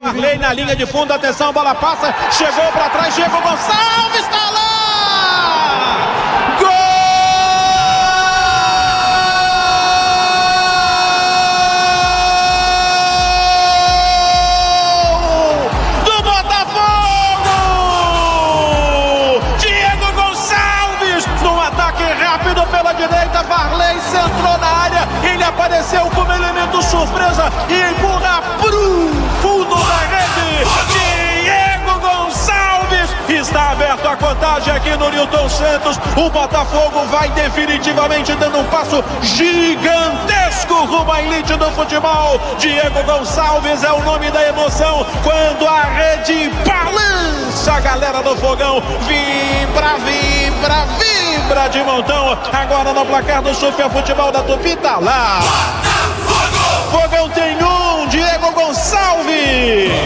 Varley na linha de fundo, atenção, bola passa, chegou para trás, Diego Gonçalves, está lá! Gol do Botafogo! Diego Gonçalves, num ataque rápido pela direita, Varley centrou na área, ele apareceu como elemento surpresa e empurra pro fundo da rede. Diego Gonçalves, está aberto a contagem aqui no Newton Santos. O Botafogo vai definitivamente dando um passo gigantesco rumo à elite do futebol. Diego Gonçalves é o nome da emoção quando a rede balança, a galera do Fogão vibra, vibra, vibra de montão. Agora no placar do Super Futebol da Tupi, tá lá. Fogão tem um, Diego Gonçalves.